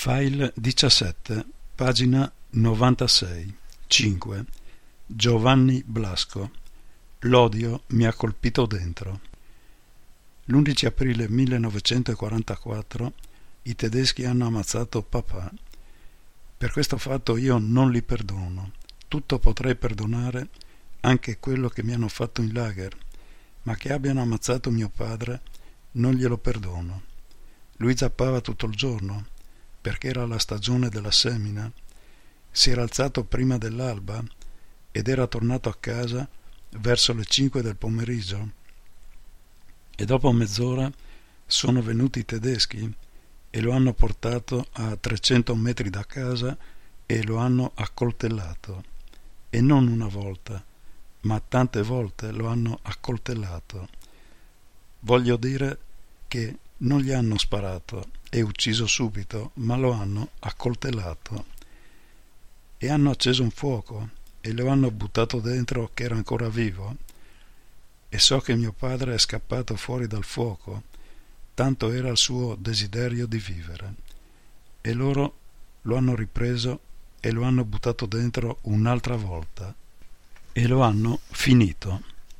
File 17, pagina 96, 5. Giovanni Blasco. L'odio mi ha colpito dentro. L'11 aprile 1944 i tedeschi hanno ammazzato papà. Per questo fatto io non li perdono. Tutto potrei perdonare, anche quello che mi hanno fatto in lager, ma che abbiano ammazzato mio padre non glielo perdono. Lui zappava tutto il giorno, perché era la stagione della semina. Si era alzato prima dell'alba ed era tornato a casa verso le 5 del pomeriggio, e dopo mezz'ora sono venuti i tedeschi e lo hanno portato a 300 metri da casa e lo hanno accoltellato, e non una volta, ma tante volte lo hanno accoltellato. Voglio dire che non gli hanno sparato e ucciso subito, ma lo hanno accoltellato, e hanno acceso un fuoco e lo hanno buttato dentro che era ancora vivo, e so che mio padre è scappato fuori dal fuoco, tanto era il suo desiderio di vivere, e loro lo hanno ripreso e lo hanno buttato dentro un'altra volta e lo hanno finito.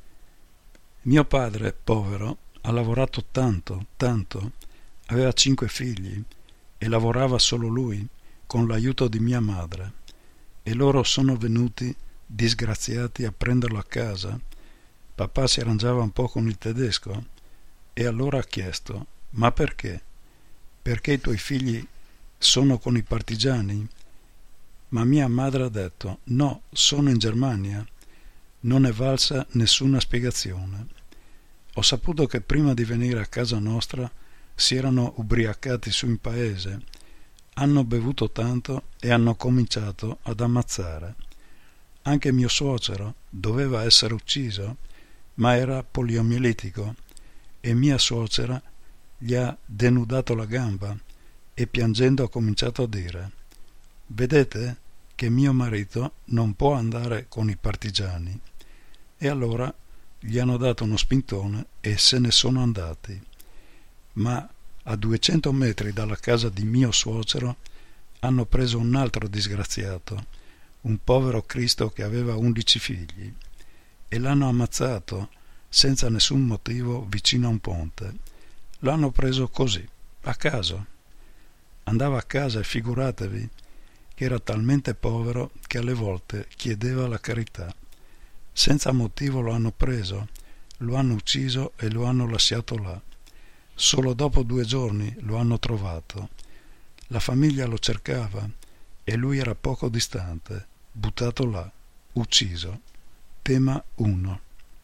Mio padre, povero, ha lavorato tanto, aveva 5 figli e lavorava solo lui con l'aiuto di mia madre, e loro sono venuti disgraziati a prenderlo a casa. Papà si arrangiava un po' con il tedesco e allora ha chiesto: ma perché? Perché i tuoi figli sono con i partigiani? Ma mia madre ha detto: no, sono in Germania. Non è valsa nessuna spiegazione. Ho saputo che prima di venire a casa nostra si erano ubriacati su in paese, hanno bevuto tanto e hanno cominciato ad ammazzare. Anche mio suocero doveva essere ucciso, ma era poliomielitico, e mia suocera gli ha denudato la gamba e piangendo ha cominciato a dire: vedete che mio marito non può andare con i partigiani. E allora gli hanno dato uno spintone e se ne sono andati. Ma a 200 metri dalla casa di mio suocero hanno preso un altro disgraziato, un povero Cristo che aveva 11 figli, e l'hanno ammazzato senza nessun motivo vicino a un ponte. L'hanno preso così, a caso. Andava a casa e figuratevi che era talmente povero che alle volte chiedeva la carità. Senza motivo lo hanno preso, lo hanno ucciso e lo hanno lasciato là. Solo dopo 2 giorni lo hanno trovato. La famiglia lo cercava e lui era poco distante, buttato là, ucciso. Tema 1.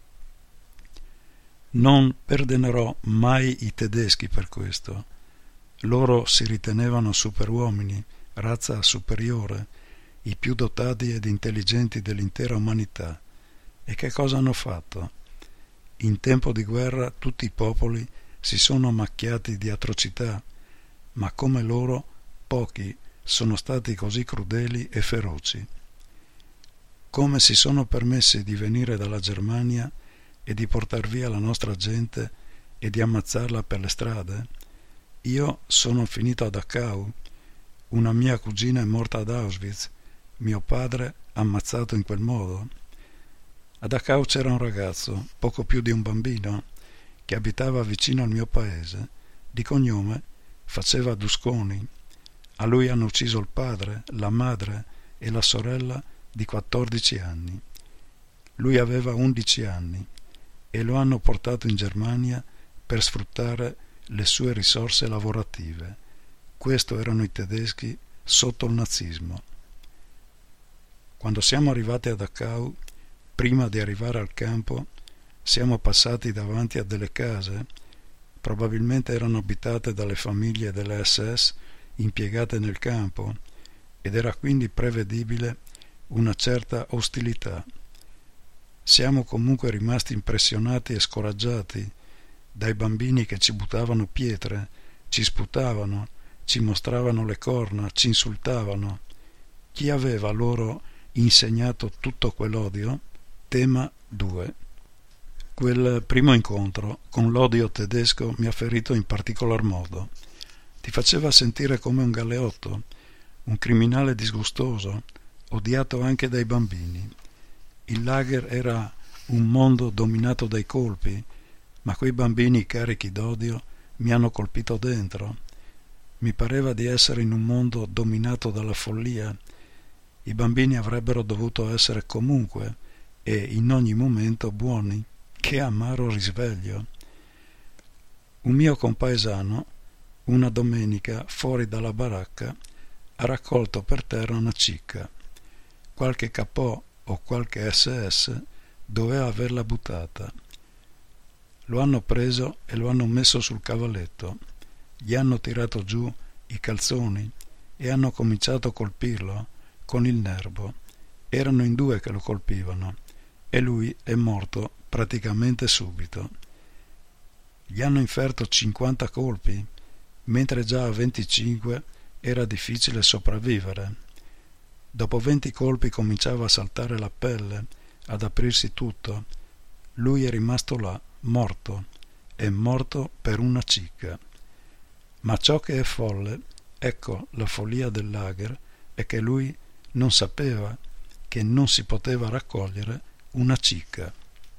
Non perdonerò mai i tedeschi per questo. Loro si ritenevano superuomini, razza superiore, i più dotati ed intelligenti dell'intera umanità. E che cosa hanno fatto? In tempo di guerra tutti i popoli si sono macchiati di atrocità, ma come loro pochi sono stati così crudeli e feroci. Come si sono permessi di venire dalla Germania e di portar via la nostra gente e di ammazzarla per le strade? Io sono finito a Dachau, una mia cugina è morta ad Auschwitz, mio padre ammazzato in quel modo. A Dachau c'era un ragazzo, poco più di un bambino, che abitava vicino al mio paese, di cognome faceva Dusconi. A lui hanno ucciso il padre, la madre e la sorella di 14 anni. Lui aveva 11 anni e lo hanno portato in Germania per sfruttare le sue risorse lavorative. Questo erano i tedeschi sotto il nazismo. Quando siamo arrivati a Dachau, prima di arrivare al campo, siamo passati davanti a delle case, probabilmente erano abitate dalle famiglie delle SS impiegate nel campo, ed era quindi prevedibile una certa ostilità. Siamo comunque rimasti impressionati e scoraggiati dai bambini che ci buttavano pietre, ci sputavano, ci mostravano le corna, ci insultavano. Chi aveva loro insegnato tutto quell'odio? Tema 2. Quel primo incontro con l'odio tedesco mi ha ferito in particolar modo. Ti ti faceva sentire come un galeotto, un criminale disgustoso, odiato anche dai bambini. Il lager era un mondo dominato dai colpi, ma quei bambini carichi d'odio mi hanno colpito dentro. Mi pareva di essere in un mondo dominato dalla follia. I bambini avrebbero dovuto essere comunque e in ogni momento buoni. Che amaro risveglio! Un mio compaesano, una domenica, fuori dalla baracca, ha raccolto per terra una cicca. Qualche capò o qualche SS doveva averla buttata. Lo hanno preso e lo hanno messo sul cavalletto. Gli hanno tirato giù i calzoni e hanno cominciato a colpirlo con il nervo. Erano in due che lo colpivano e lui è morto praticamente subito. Gli hanno inferto 50 colpi, mentre già a 25 era difficile sopravvivere. Dopo 20 colpi cominciava a saltare la pelle, ad aprirsi tutto. Lui è rimasto là, morto, è morto per una cicca. Ma ciò che è folle, ecco la follia del lager, è che lui non sapeva che non si poteva raccogliere una cicca.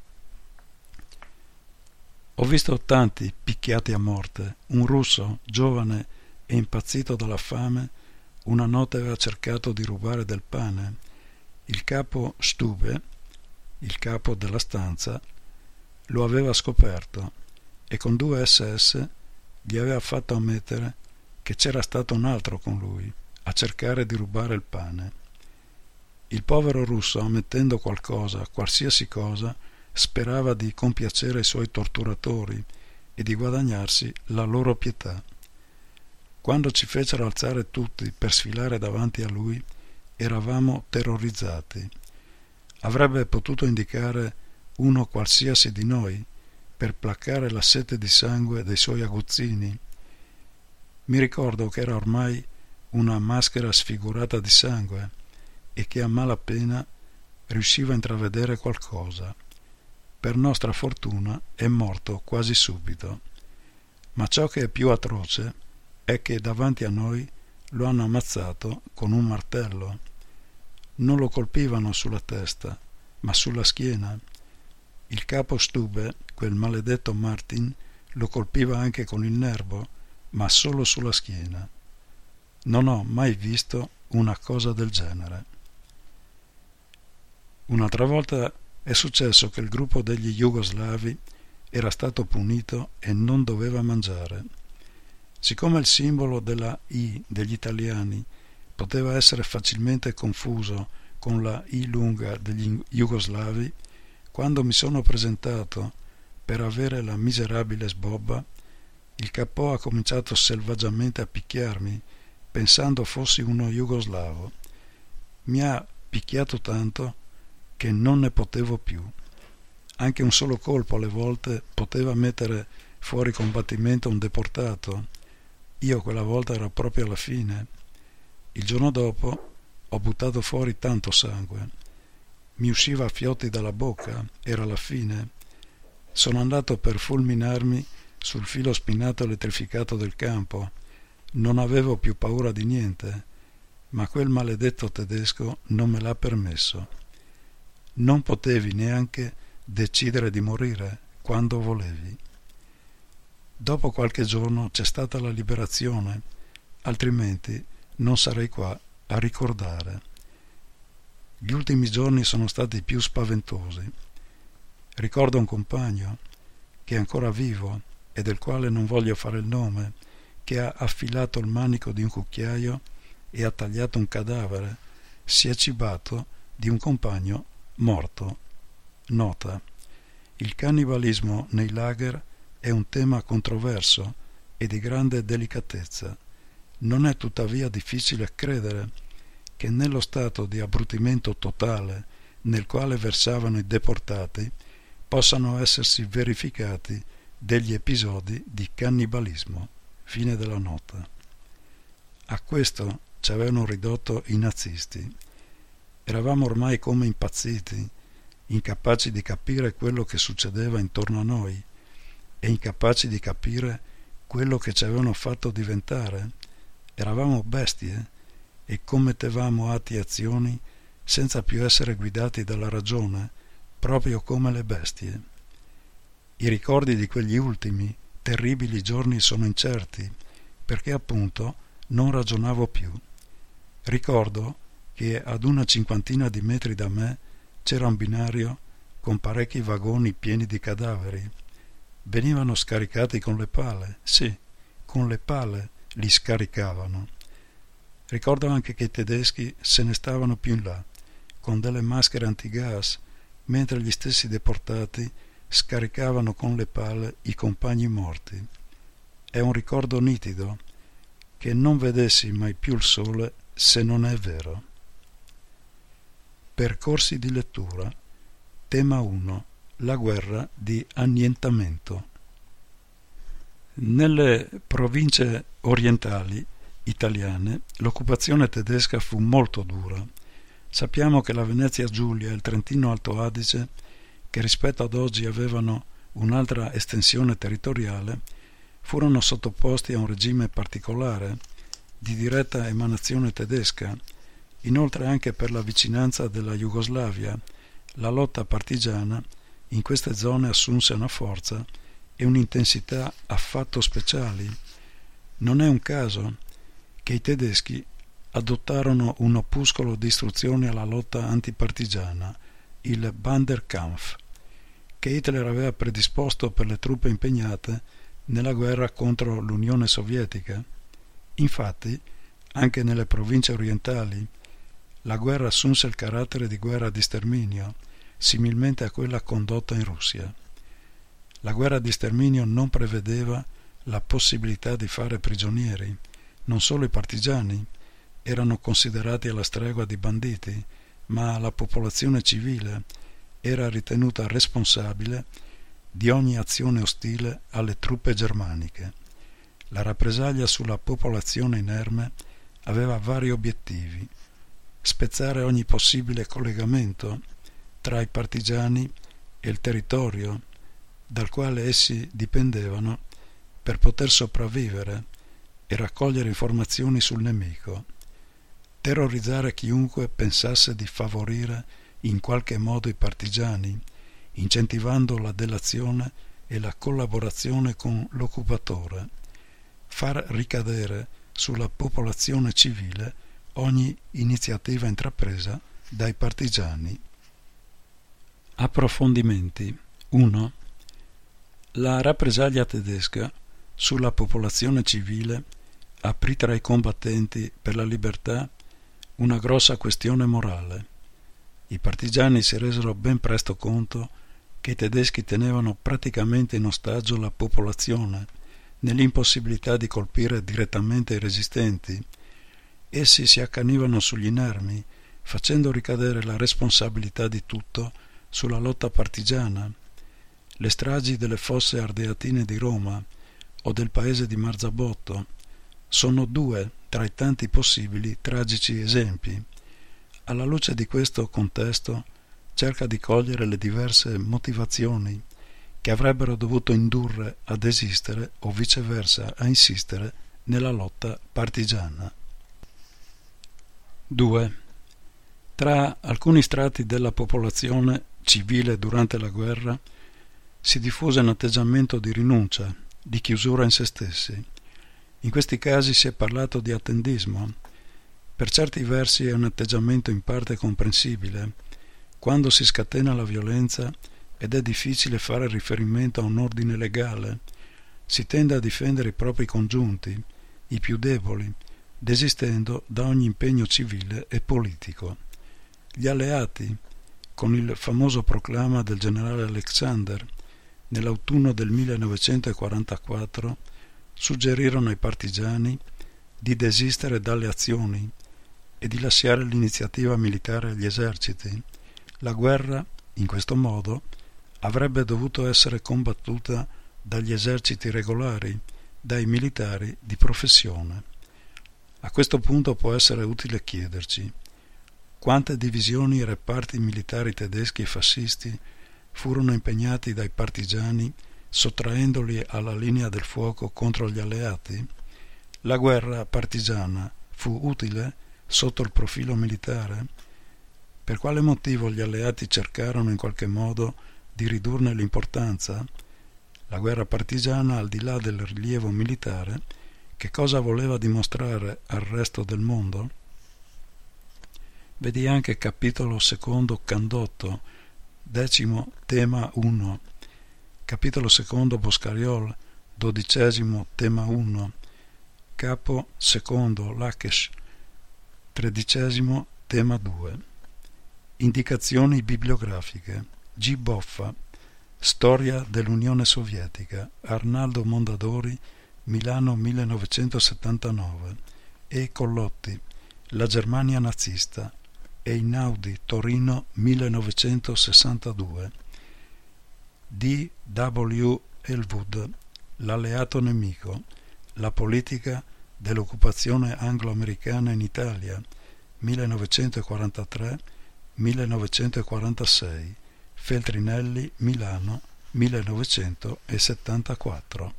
Ho visto tanti picchiati a morte. Un russo, giovane e impazzito dalla fame, una notte aveva cercato di rubare del pane. Il capo Stube, il capo della stanza, lo aveva scoperto e con 2 SS gli aveva fatto ammettere che c'era stato un altro con lui a cercare di rubare il pane. Il povero russo, ammettendo qualcosa, qualsiasi cosa, sperava di compiacere i suoi torturatori e di guadagnarsi la loro pietà. Quando ci fecero alzare tutti per sfilare davanti a lui, eravamo terrorizzati. Avrebbe potuto indicare uno qualsiasi di noi per placare la sete di sangue dei suoi aguzzini. Mi ricordo che era ormai una maschera sfigurata di sangue e che a malapena riusciva a intravedere qualcosa. Per nostra fortuna è morto quasi subito. Ma ciò che è più atroce è che davanti a noi lo hanno ammazzato con un martello. Non lo colpivano sulla testa, ma sulla schiena. Il capo Stube, quel maledetto Martin, lo colpiva anche con il nervo, ma solo sulla schiena. Non ho mai visto una cosa del genere. Un'altra volta è successo che il gruppo degli jugoslavi era stato punito e non doveva mangiare. Siccome il simbolo della I degli italiani poteva essere facilmente confuso con la I lunga degli jugoslavi, quando mi sono presentato per avere la miserabile sbobba, il capò ha cominciato selvaggiamente a picchiarmi, pensando fossi uno jugoslavo. Mi ha picchiato tanto che non ne potevo più. Anche un solo colpo alle volte poteva mettere fuori combattimento un deportato. Io quella volta ero proprio alla fine. Il giorno dopo ho buttato fuori tanto sangue. Mi usciva a fiotti dalla bocca, era la fine. Sono andato per fulminarmi sul filo spinato elettrificato del campo. Non avevo più paura di niente, ma quel maledetto tedesco non me l'ha permesso. Non potevi neanche decidere di morire quando volevi. Dopo qualche giorno c'è stata la liberazione, altrimenti non sarei qua a ricordare. Gli ultimi giorni sono stati più spaventosi. Ricordo un compagno che è ancora vivo e del quale non voglio fare il nome, che ha affilato il manico di un cucchiaio e ha tagliato un cadavere. Si è cibato di un compagno morto. Nota: il cannibalismo nei lager è un tema controverso e di grande delicatezza. Non è tuttavia difficile credere che nello stato di abbrutimento totale nel quale versavano i deportati possano essersi verificati degli episodi di cannibalismo. Fine della nota. A questo ci avevano ridotto i nazisti. Eravamo ormai come impazziti, incapaci di capire quello che succedeva intorno a noi e incapaci di capire quello che ci avevano fatto diventare. Eravamo bestie e commettevamo atti e azioni senza più essere guidati dalla ragione, proprio come le bestie. I ricordi di quegli ultimi, terribili giorni sono incerti, perché appunto non ragionavo più. Ricordo che ad una 50 di metri da me c'era un binario con parecchi vagoni pieni di cadaveri. Venivano scaricati con le pale, sì, con le pale li scaricavano. Ricordo anche che i tedeschi se ne stavano più in là, con delle maschere antigas, mentre gli stessi deportati scaricavano con le pale i compagni morti. È un ricordo nitido, che non vedessi mai più il sole se non è vero. Percorsi di lettura. Tema 1. La guerra di annientamento. Nelle province orientali italiane l'occupazione tedesca fu molto dura. Sappiamo che la Venezia Giulia e il Trentino Alto Adige, che rispetto ad oggi avevano un'altra estensione territoriale, furono sottoposti a un regime particolare di diretta emanazione tedesca. Inoltre, anche per la vicinanza della Jugoslavia, la lotta partigiana in queste zone assunse una forza e un'intensità affatto speciali. Non è un caso che i tedeschi adottarono un opuscolo di istruzione alla lotta antipartigiana, il Banderkampf, che Hitler aveva predisposto per le truppe impegnate nella guerra contro l'Unione Sovietica. Infatti, anche nelle province orientali, la guerra assunse il carattere di guerra di sterminio, similmente a quella condotta in Russia. La guerra di sterminio non prevedeva la possibilità di fare prigionieri. Non solo i partigiani erano considerati alla stregua di banditi, ma la popolazione civile era ritenuta responsabile di ogni azione ostile alle truppe germaniche. La rappresaglia sulla popolazione inerme aveva vari obiettivi: spezzare ogni possibile collegamento tra i partigiani e il territorio dal quale essi dipendevano per poter sopravvivere e raccogliere informazioni sul nemico, terrorizzare chiunque pensasse di favorire in qualche modo i partigiani, incentivando la delazione e la collaborazione con l'occupatore, far ricadere sulla popolazione civile ogni iniziativa intrapresa dai partigiani. Approfondimenti. 1. La rappresaglia tedesca sulla popolazione civile aprì tra i combattenti per la libertà una grossa questione morale. I partigiani si resero ben presto conto che i tedeschi tenevano praticamente in ostaggio la popolazione, nell'impossibilità di colpire direttamente i resistenti. Essi si accanivano sugli inermi, facendo ricadere la responsabilità di tutto sulla lotta partigiana. Le stragi delle fosse ardeatine di Roma o del paese di Marzabotto sono due tra i tanti possibili tragici esempi. Alla luce di questo contesto cerca di cogliere le diverse motivazioni che avrebbero dovuto indurre a desistere o viceversa a insistere nella lotta partigiana. 2. Tra alcuni strati della popolazione civile durante la guerra si diffuse un atteggiamento di rinuncia, di chiusura in se stessi. In questi casi si è parlato di attendismo. Per certi versi è un atteggiamento in parte comprensibile. Quando si scatena la violenza ed è difficile fare riferimento a un ordine legale, si tende a difendere i propri congiunti, i più deboli, desistendo da ogni impegno civile e politico. Gli alleati, con il famoso proclama del generale Alexander, nell'autunno del 1944, suggerirono ai partigiani di desistere dalle azioni e di lasciare l'iniziativa militare agli eserciti. La guerra, in questo modo, avrebbe dovuto essere combattuta dagli eserciti regolari, dai militari di professione. A questo punto può essere utile chiederci: quante divisioni e reparti militari tedeschi e fascisti furono impegnati dai partigiani sottraendoli alla linea del fuoco contro gli alleati, la guerra partigiana fu utile sotto il profilo militare? Per quale motivo gli alleati cercarono in qualche modo di ridurne l'importanza? La guerra partigiana, al di là del rilievo militare, che cosa voleva dimostrare al resto del mondo? Vedi anche capitolo secondo Candotto, 10° tema 1, capitolo secondo Boscariol, 12° tema 1, capo secondo Lakesh, 13° tema 2. Indicazioni bibliografiche. G. Boffa, Storia dell'Unione Sovietica, Arnaldo Mondadori, Milano 1979, E. Collotti, La Germania nazista, Einaudi, Torino 1962, D. W. Elwood, L'alleato nemico, La politica dell'occupazione anglo-americana in Italia 1943-1946, Feltrinelli, Milano 1974.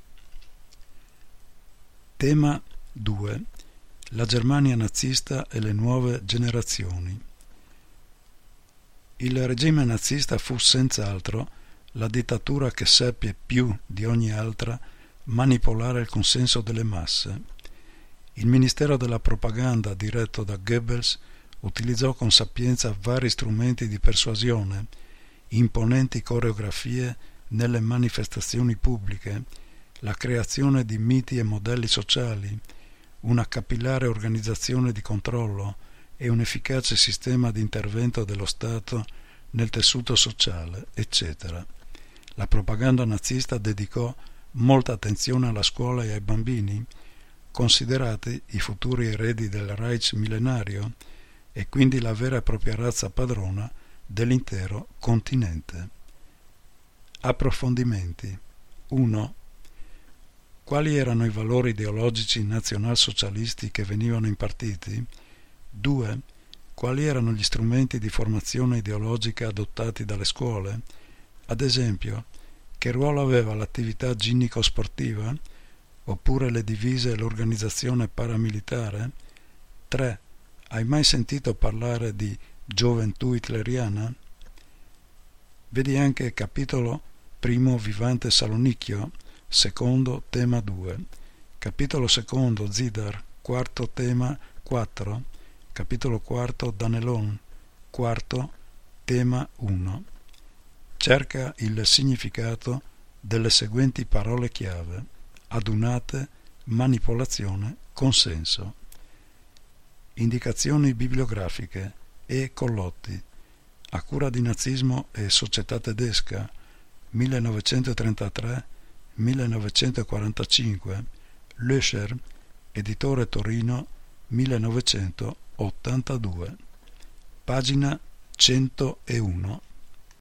Tema 2. La Germania nazista e le nuove generazioni. Il regime nazista fu senz'altro la dittatura che seppe più di ogni altra manipolare il consenso delle masse. Il Ministero della Propaganda, diretto da Goebbels, utilizzò con sapienza vari strumenti di persuasione, imponenti coreografie nelle manifestazioni pubbliche, la creazione di miti e modelli sociali, una capillare organizzazione di controllo e un efficace sistema di intervento dello Stato nel tessuto sociale, eccetera. La propaganda nazista dedicò molta attenzione alla scuola e ai bambini, considerati i futuri eredi del Reich millenario e quindi la vera e propria razza padrona dell'intero continente. Approfondimenti. 1. Quali erano i valori ideologici nazionalsocialisti che venivano impartiti? 2. Quali erano gli strumenti di formazione ideologica adottati dalle scuole? Ad esempio, che ruolo aveva l'attività ginnico-sportiva, oppure le divise e l'organizzazione paramilitare? 3. Hai mai sentito parlare di gioventù hitleriana? Vedi anche capitolo 1 Vivante Salonicchio, secondo tema 2, capitolo secondo Zidar, 4° tema 4, capitolo 4 Danelon, 4° tema 1. Cerca il significato delle seguenti parole chiave: adunate, manipolazione, consenso. Indicazioni bibliografiche. E. Collotti, A cura di nazismo e società tedesca, 1933-1945, Löscher, editore Torino, 1982, pagina 101.